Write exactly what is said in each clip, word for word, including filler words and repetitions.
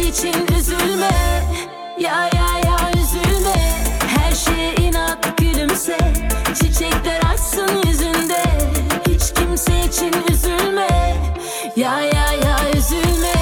için üzülme. Ya ya ya üzülme. Her şeye inat gülümse. Çiçekler açsın yüzünde. Hiç kimse için üzülme. Ya ya ya üzülme.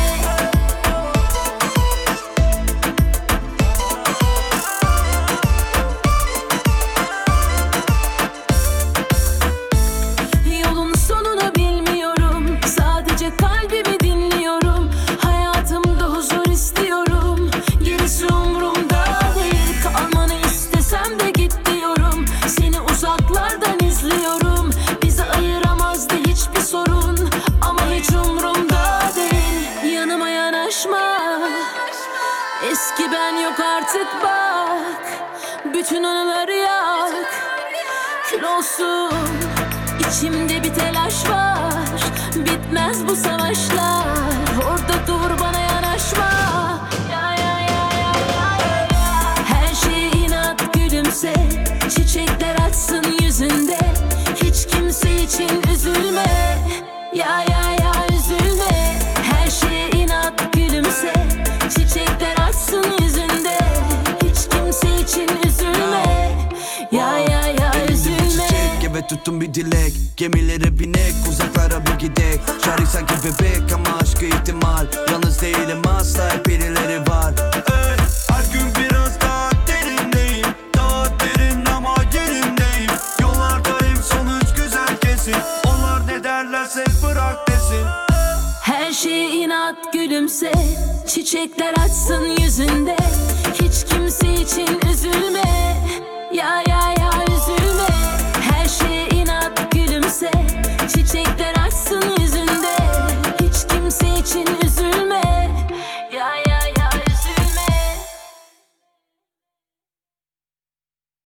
Yolun sonunu bilmiyorum. Sadece kalbimi dinliyorum. Hayatımda huzur istiyorum. Gerisi umurumda değil. Kalmanı istesem de git diyorum. Seni uzaklardan izliyorum. Bizi ayıramazdı hiçbir sorun. Ama hiç umurumda değil. Yanıma yanaşma. Eski ben yok artık bak. Bütün anıları yak. Kül olsun. İçimde bir telaş var. Bitmez bu savaşlar. Orada dur bana yanaşma. Ya ya ya ya ya ya. Her şeye inat gülümse. Çiçekler açsın yüzünde. Hiç kimse için üzülme. Ya ya ya üzülme. Her şeye inat gülümse. Çiçekler açsın yüzünde. Hiç kimse için üzülme. Ya ya ya üzülme. Evet tuttum bir dilek. Gemilere binek, uzaklara bir gidek. Şarkı sanki bebek ama aşkı ihtimal. Yalnız değilim asla, hep birileri var. Ey, her gün biraz daha derindeyim. Daha derin ama yerindeyim. Yollardayım, sonuç güzel kesin. Onlar ne derlerse bırak desin. Her şeye inat gülümse. Çiçekler açsın yüzünde. Hiç kimse için